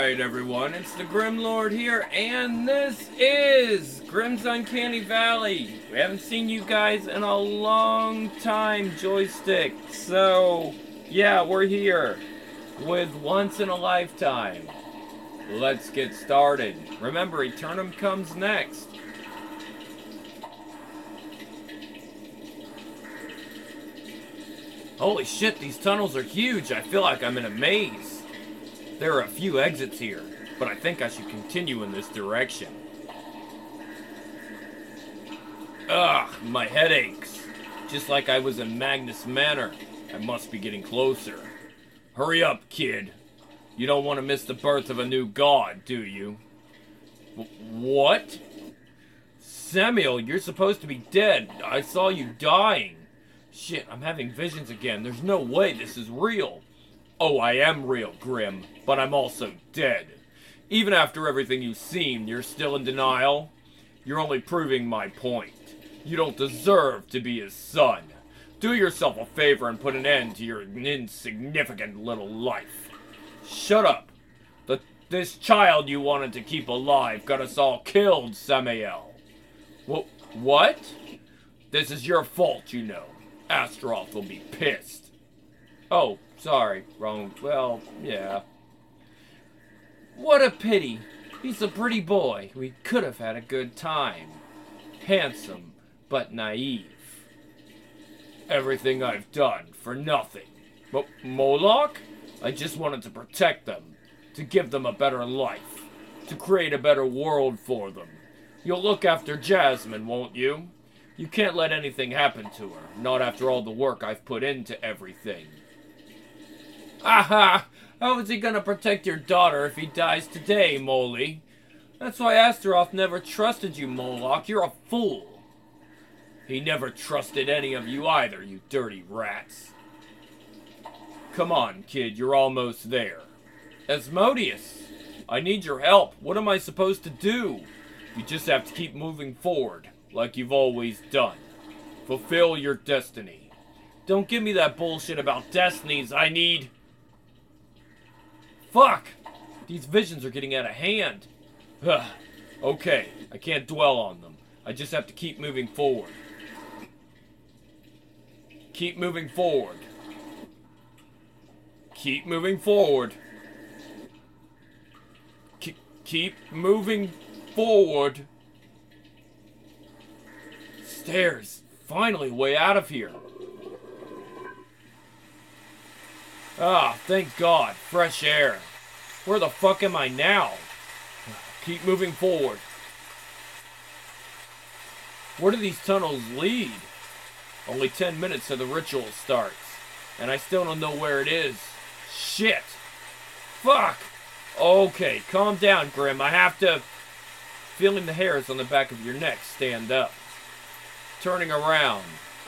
Alright everyone, it's the Grim Lord here, and this is Grim's Uncanny Valley. We haven't seen you guys in a long time, Joystick. So, yeah, we're here with Once in a Lifetime. Let's get started. Remember, Eternum comes next. Holy shit, these tunnels are huge. I feel like I'm in a maze. There are a few exits here, but I think I should continue in this direction. Ugh, my head aches. Just like I was in Magnus Manor. I must be getting closer. Hurry up, kid. You don't want to miss the birth of a new god, do you? What? Samuel, you're supposed to be dead. I saw you dying. Shit, I'm having visions again. There's no way this is real. Oh, I am real, Grim, but I'm also dead. Even after everything you've seen, you're still in denial? You're only proving my point. You don't deserve to be his son. Do yourself a favor and put an end to your insignificant little life. Shut up. This child you wanted to keep alive got us all killed, Samael. What? This is your fault, you know. Astaroth will be pissed. Oh, sorry, wrong. Well, yeah. What a pity. He's a pretty boy. We could have had a good time. Handsome, but naive. Everything I've done for nothing. But Moloch? I just wanted to protect them. To give them a better life. To create a better world for them. You'll look after Jasmine, won't you? You can't let anything happen to her. Not after all the work I've put into everything. Aha! How is he gonna protect your daughter if he dies today, Molly? That's why Astaroth never trusted you, Moloch. You're a fool. He never trusted any of you either, you dirty rats. Come on, kid, you're almost there. Asmodeus, I need your help. What am I supposed to do? You just have to keep moving forward, like you've always done. Fulfill your destiny. Don't give me that bullshit about destinies. I need... Fuck! These visions are getting out of hand. Okay, I can't dwell on them. I just have to keep moving forward. Keep moving forward. Keep moving forward. Keep moving forward. Stairs. Finally, way out of here. Ah, thank God. Fresh air. Where the fuck am I now? Keep moving forward. Where do these tunnels lead? Only 10 minutes till the ritual starts. And I still don't know where it is. Shit. Fuck. Okay, calm down, Grim. I have to... Feeling the hairs on the back of your neck stand up. Turning around.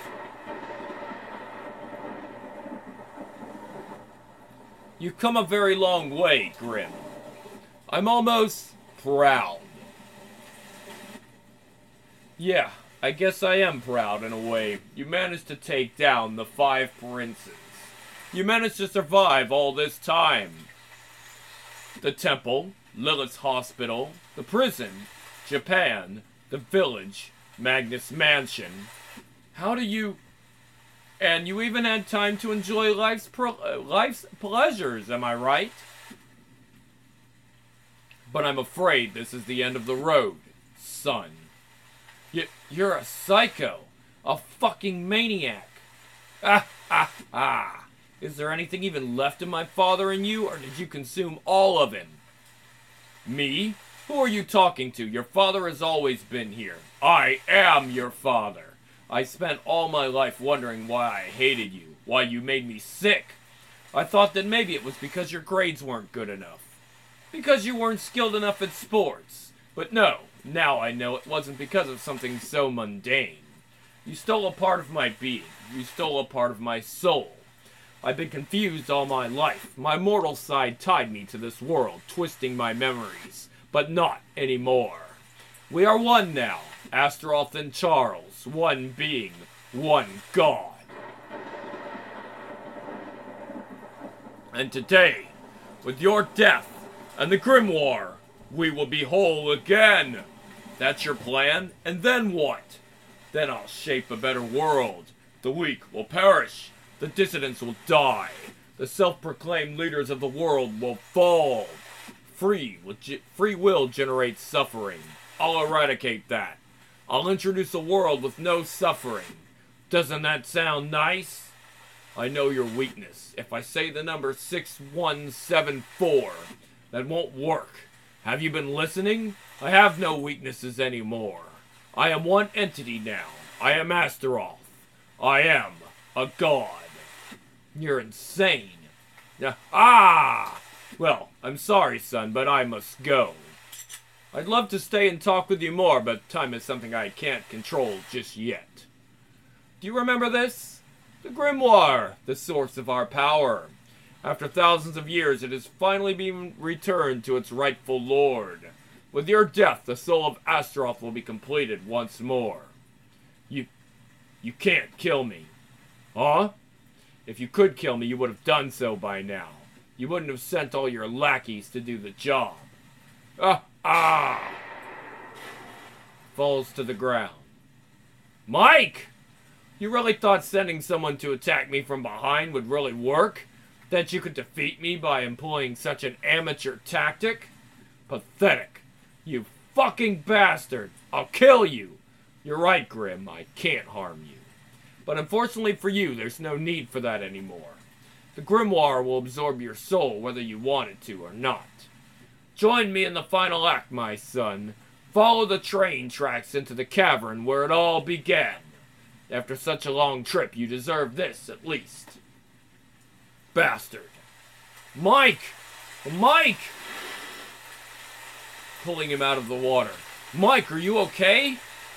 You've come a very long way, Grim. I'm almost proud. Yeah, I guess I am proud in a way. You managed to take down the 5 princes. You managed to survive all this time. The temple, Lilith's hospital, the prison, Japan, the village, Magnus Mansion. How do you... And you even had time to enjoy life's pleasures, am I right? But I'm afraid this is the end of the road, son. You're a psycho. A fucking maniac. Ah, ah, ah. Is there anything even left of my father in you, or did you consume all of him? Me? Who are you talking to? Your father has always been here. I am your father. I spent all my life wondering why I hated you, why you made me sick. I thought that maybe it was because your grades weren't good enough. Because you weren't skilled enough at sports. But no, now I know it wasn't because of something so mundane. You stole a part of my being. You stole a part of my soul. I've been confused all my life. My mortal side tied me to this world, twisting my memories. But not anymore. We are one now. Astaroth and Charles, one being, one God. And today, with your death, and the grimoire. We will be whole again. That's your plan? And then what? Then I'll shape a better world. The weak will perish. The dissidents will die. The self-proclaimed leaders of the world will fall. Free will generates suffering. I'll eradicate that. I'll introduce a world with no suffering. Doesn't that sound nice? I know your weakness. If I say the number 6174, that won't work. Have you been listening? I have no weaknesses anymore. I am one entity now. I am Astaroth. I am a god. You're insane. Well, I'm sorry, son, but I must go. I'd love to stay and talk with you more, but time is something I can't control just yet. Do you remember this? The grimoire, the source of our power. After thousands of years, it has finally been returned to its rightful lord. With your death, the soul of Astaroth will be completed once more. You can't kill me. Huh? If you could kill me, you would have done so by now. You wouldn't have sent all your lackeys to do the job. Falls to the ground. Mike! You really thought sending someone to attack me from behind would really work? That you could defeat me by employing such an amateur tactic? Pathetic. You fucking bastard. I'll kill you. You're right, Grim. I can't harm you. But unfortunately for you, there's no need for that anymore. The grimoire will absorb your soul whether you want it to or not. Join me in the final act, my son. Follow the train tracks into the cavern where it all began. After such a long trip, you deserve this, at least. Bastard. Mike! Mike! Pulling him out of the water. Mike, are you okay?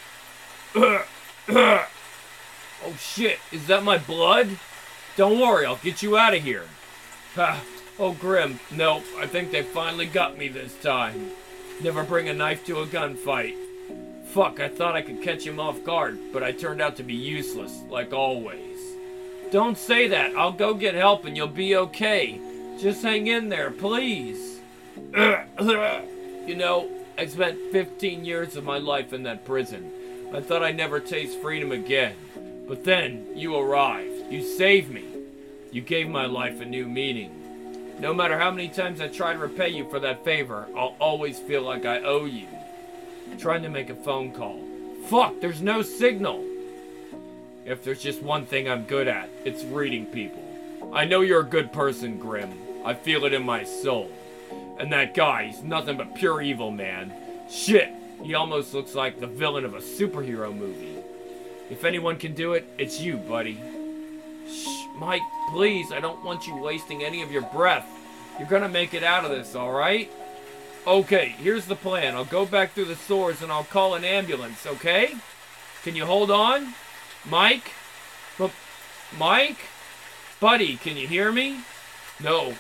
Oh shit, is that my blood? Don't worry, I'll get you out of here. Oh, Grim, no, I think they finally got me this time. Never bring a knife to a gunfight. Fuck, I thought I could catch him off guard, but I turned out to be useless, like always. Don't say that, I'll go get help and you'll be okay. Just hang in there, please. You know, I spent 15 years of my life in that prison. I thought I'd never taste freedom again. But then, you arrived. You saved me. You gave my life a new meaning. No matter how many times I try to repay you for that favor, I'll always feel like I owe you. I'm trying to make a phone call. Fuck, there's no signal. If there's just one thing I'm good at, it's reading people. I know you're a good person, Grim. I feel it in my soul. And that guy, he's nothing but pure evil, man. Shit, he almost looks like the villain of a superhero movie. If anyone can do it, it's you, buddy. Shh, Mike, please, I don't want you wasting any of your breath. You're gonna make it out of this, alright? Okay, here's the plan. I'll go back through the sewers and I'll call an ambulance, okay? Can you hold on? Mike? Mike? Buddy, can you hear me? No.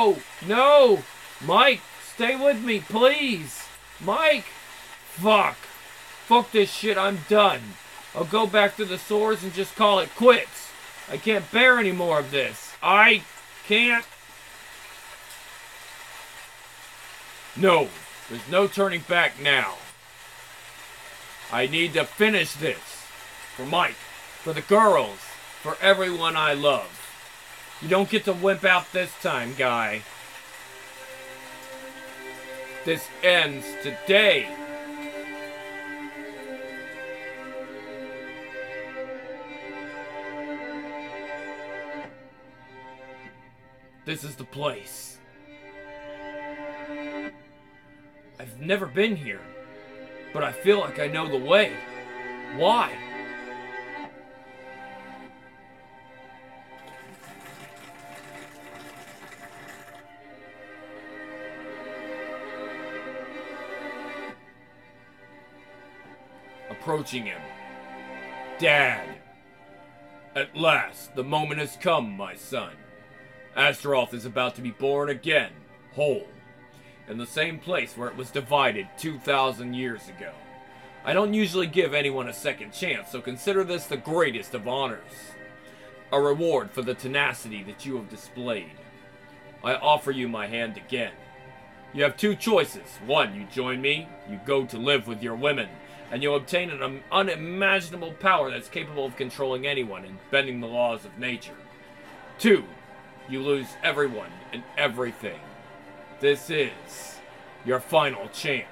Mike, stay with me, please. Mike. Fuck this shit, I'm done. I'll go back to the sewers and just call it quits. I can't bear any more of this. I can't. No, there's no turning back now. I need to finish this. For Mike, for the girls, for everyone I love. You don't get to wimp out this time, guy. This ends today. This is the place. I've never been here, but I feel like I know the way. Why? Approaching him. Dad. At last, the moment has come, my son. Astaroth is about to be born again, whole, in the same place where it was divided 2,000 years ago. I don't usually give anyone a second chance, so consider this the greatest of honors. A reward for the tenacity that you have displayed. I offer you my hand again. You have two choices. One, you join me, you go to live with your women, and you'll obtain an unimaginable power that's capable of controlling anyone and bending the laws of nature. Two, you lose everyone and everything. This is your final chance.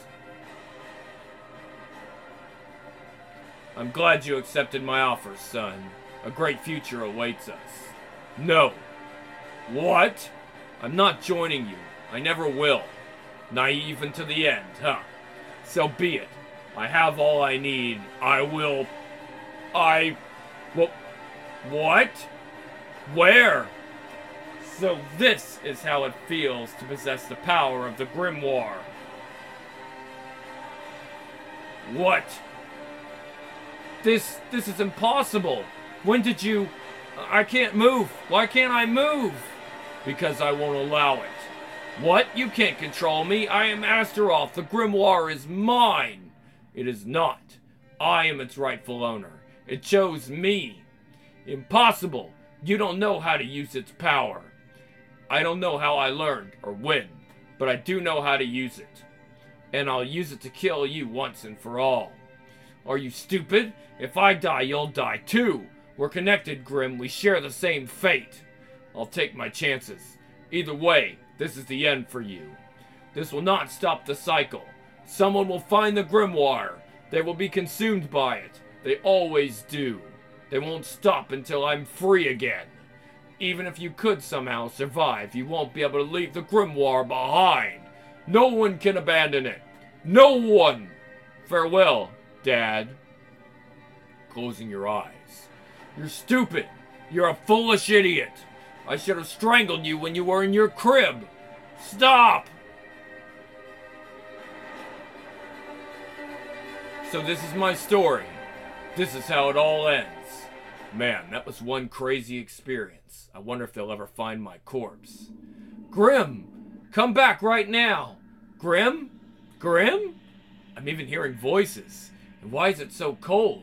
I'm glad you accepted my offer, son. A great future awaits us. No. What? I'm not joining you. I never will. Naive until the end, huh? So be it. I have all I need. Well, what? Where? So this is how it feels to possess the power of the Grimoire. What? This is impossible. When did you... I can't move. Why can't I move? Because I won't allow it. What? You can't control me. I am Astaroth. The Grimoire is mine. It is not. I am its rightful owner. It chose me. Impossible. You don't know how to use its power. I don't know how I learned or when, but I do know how to use it. And I'll use it to kill you once and for all. Are you stupid? If I die, you'll die too. We're connected, Grim. We share the same fate. I'll take my chances. Either way, this is the end for you. This will not stop the cycle. Someone will find the Grimoire. They will be consumed by it. They always do. They won't stop until I'm free again. Even if you could somehow survive, you won't be able to leave the Grimoire behind. No one can abandon it. No one! Farewell, Dad. Closing your eyes. You're stupid. You're a foolish idiot. I should have strangled you when you were in your crib. Stop! So this is my story. This is how it all ends. Man, that was one crazy experience. I wonder if they'll ever find my corpse. Grim! Come back right now! Grim? Grim? I'm even hearing voices. And why is it so cold?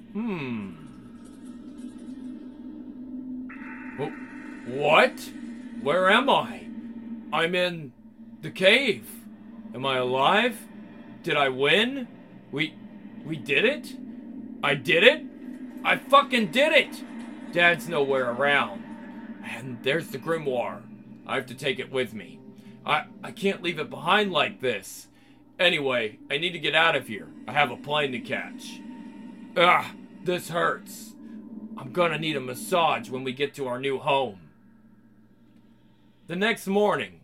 What? Where am I? I'm in the cave. Am I alive? Did I win? We did it? I did it? I fucking did it! Dad's nowhere around. And there's the Grimoire. I have to take it with me. I can't leave it behind like this. Anyway, I need to get out of here. I have a plane to catch. This hurts. I'm gonna need a massage when we get to our new home. The next morning.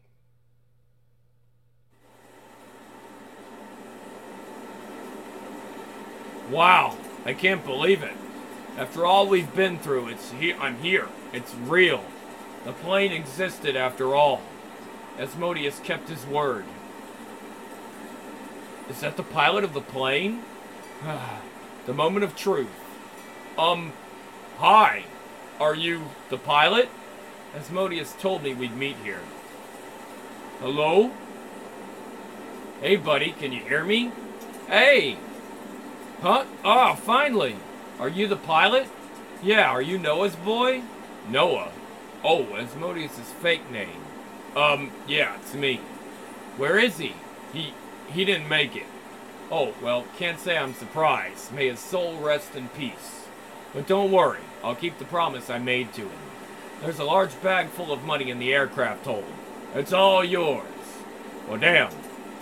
Wow, I can't believe it. After all we've been through, I'm here. It's real. The plane existed after all. Asmodeus kept his word. Is that the pilot of the plane? The moment of truth. Hi. Are you the pilot? Asmodeus told me we'd meet here. Hello? Hey, buddy, can you hear me? Hey! Huh? Oh, finally! Are you the pilot? Yeah, are you Noah's boy? Noah? Oh, Asmodeus' fake name. Yeah, it's me. Where is he? He didn't make it. Oh, well, can't say I'm surprised. May his soul rest in peace. But don't worry, I'll keep the promise I made to him. There's a large bag full of money in the aircraft hold. It's all yours. Well, damn.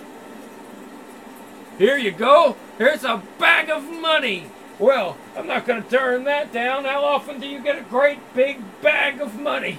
Here you go. Here's a bag of money. Well, I'm not going to turn that down. How often do you get a great big bag of money?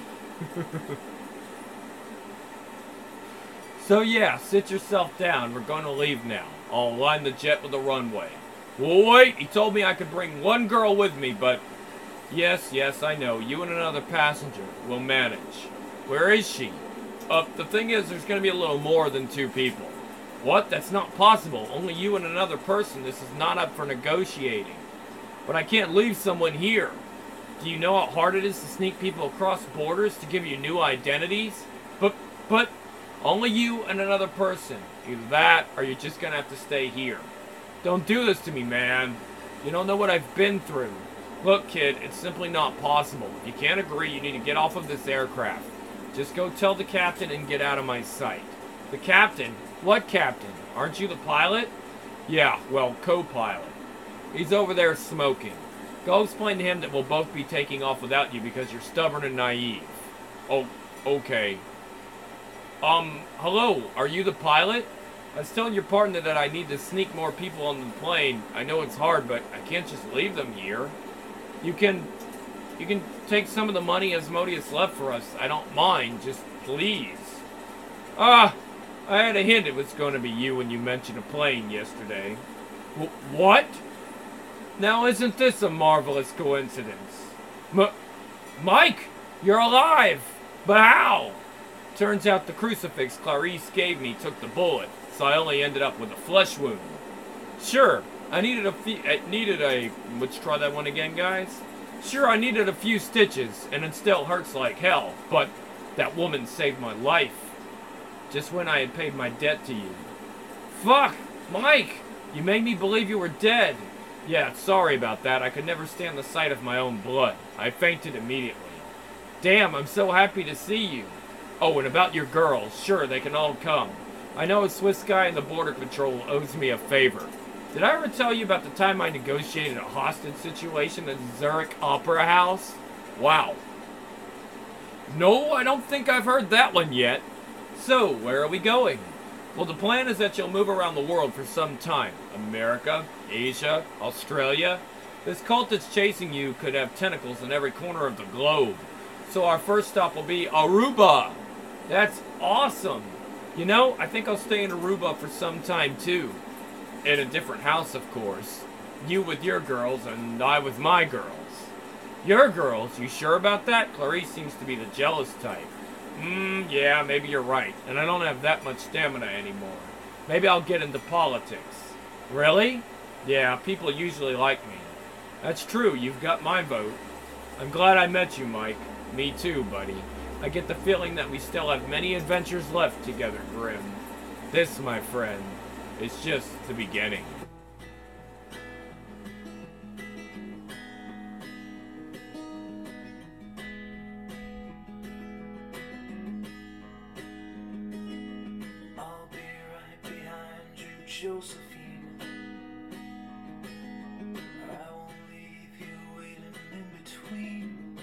So yeah, sit yourself down. We're going to leave now. I'll align the jet with the runway. Well, wait, he told me I could bring one girl with me, but... Yes, I know. You and another passenger will manage. Where is she? The thing is, there's going to be a little more than two people. What? That's not possible. Only you and another person. This is not up for negotiating. But I can't leave someone here. Do you know how hard it is to sneak people across borders to give you new identities? But only you and another person. Either that, or you're just going to have to stay here. Don't do this to me, man. You don't know what I've been through. Look, kid, it's simply not possible. If you can't agree, you need to get off of this aircraft. Just go tell the captain and get out of my sight. The captain? What captain? Aren't you the pilot? Yeah, well, co-pilot. He's over there smoking. Go explain to him that we'll both be taking off without you because you're stubborn and naive. Oh, okay. Hello, are you the pilot? I was telling your partner that I need to sneak more people on the plane. I know it's hard, but I can't just leave them here. You can take some of the money Asmodeus left for us. I don't mind, just please. I had a hint it was going to be you when you mentioned a plane yesterday. What? Now isn't this a marvelous coincidence? Mike, you're alive! But how? Turns out the crucifix Clarice gave me took the bullet, so I only ended up with a flesh wound. Sure, I needed let's try that one again, guys. Sure, I needed a few stitches, and it still hurts like hell, but that woman saved my life. Just when I had paid my debt to you. Fuck! Mike! You made me believe you were dead. Yeah, sorry about that. I could never stand the sight of my own blood. I fainted immediately. Damn, I'm so happy to see you. Oh, and about your girls. Sure, they can all come. I know a Swiss guy in the border patrol owes me a favor. Did I ever tell you about the time I negotiated a hostage situation at Zurich Opera House? Wow. No, I don't think I've heard that one yet. So, where are we going? Well, the plan is that you'll move around the world for some time. America, Asia, Australia. This cult that's chasing you could have tentacles in every corner of the globe. So our first stop will be Aruba. That's awesome. You know, I think I'll stay in Aruba for some time too. In a different house, of course. You with your girls and I with my girls. Your girls? You sure about that? Clarice seems to be the jealous type. Yeah, maybe you're right. And I don't have that much stamina anymore. Maybe I'll get into politics. Really? Yeah, people usually like me. That's true, you've got my vote. I'm glad I met you, Mike. Me too, buddy. I get the feeling that we still have many adventures left together, Grim. This, my friend, is just the beginning. I'll be right behind you, Josephine. I won't leave you waiting in between.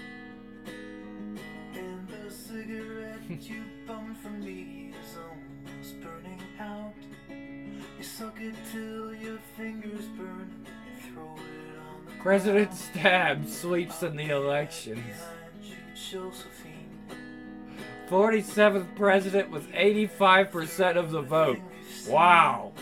And the cigarette you bummed from me is almost burning out. You suck it till your fingers burn and throw it on the President Stab sleeps in the elections. behind you, Josephine. 47th president with 85% of the vote. Wow.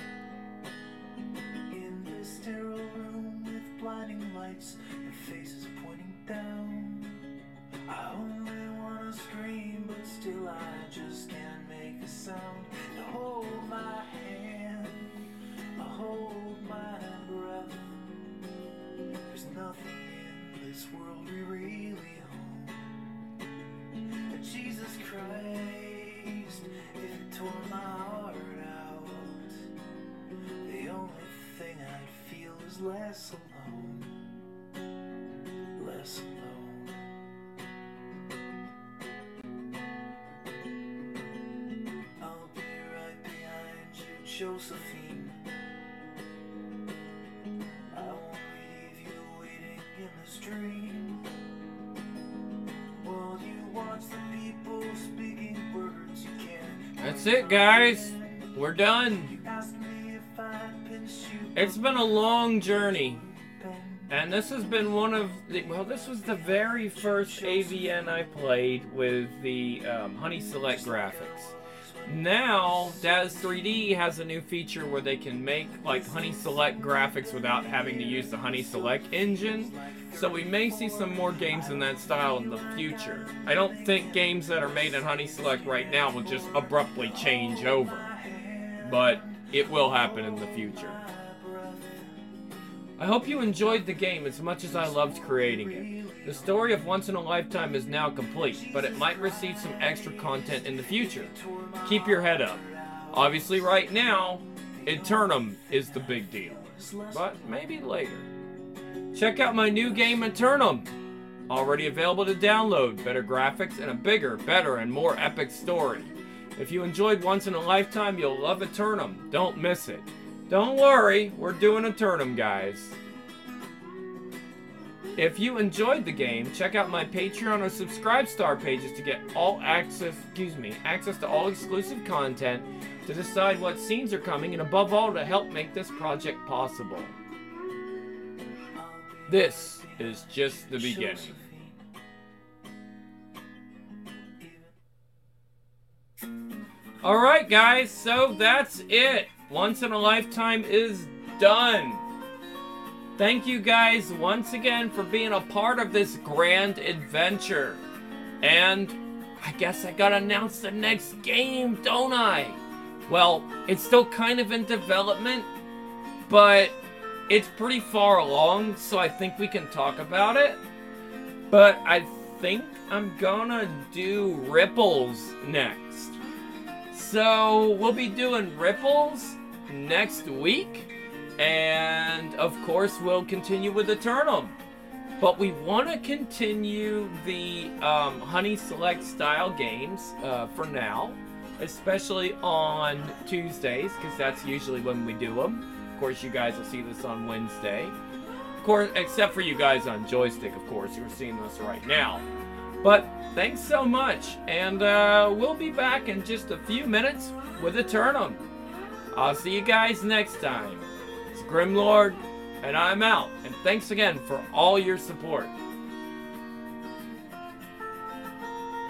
In this sterile room with blinding lights and faces pointing down, I only wanna scream, but still I just can't make a sound. You hold my hand, I hold my breath. There's nothing in this world we really own. Jesus Christ, if it tore my heart out, the only thing I'd feel is less alone, less alone. I'll be right behind you, Josephine. I won't leave you waiting in this dream. While you watch the people speaking words you can't. That's it, guys. We're done. Ask me if I'd pinch you. It's been a long journey. And this has been one of the, well, this was the very first AVN I played with the Honey Select graphics. Now, Daz 3D has a new feature where they can make like Honey Select graphics without having to use the Honey Select engine. So we may see some more games in that style in the future. I don't think games that are made in Honey Select right now will just abruptly change over. But it will happen in the future. I hope you enjoyed the game as much as I loved creating it. The story of Once in a Lifetime is now complete, but it might receive some extra content in the future. Keep your head up. Obviously right now, Eternum is the big deal. But maybe later. Check out my new game Eternum. Already available to download, better graphics, and a bigger, better, and more epic story. If you enjoyed Once in a Lifetime, you'll love Eternum. Don't miss it. Don't worry, we're doing Eternum, guys. If you enjoyed the game, check out my Patreon or Subscribestar pages to get access to all exclusive content, to decide what scenes are coming, and above all, to help make this project possible. This is just the beginning. Alright guys, so that's it. Once in a Lifetime is done. Thank you guys once again for being a part of this grand adventure. And I guess I gotta announce the next game, don't I? Well, it's still kind of in development, but it's pretty far along, so I think we can talk about it. But I think I'm gonna do Ripples next. So we'll be doing Ripples next week, and of course we'll continue with Eternum. But we want to continue the Honey Select style games for now, especially on Tuesdays, because that's usually when we do them. Of course, you guys will see this on Wednesday. Of course, except for you guys on Joystick, of course, you're seeing this right now. But thanks so much, and we'll be back in just a few minutes with Eternum. I'll see you guys next time. It's Grimlord, and I'm out. And thanks again for all your support.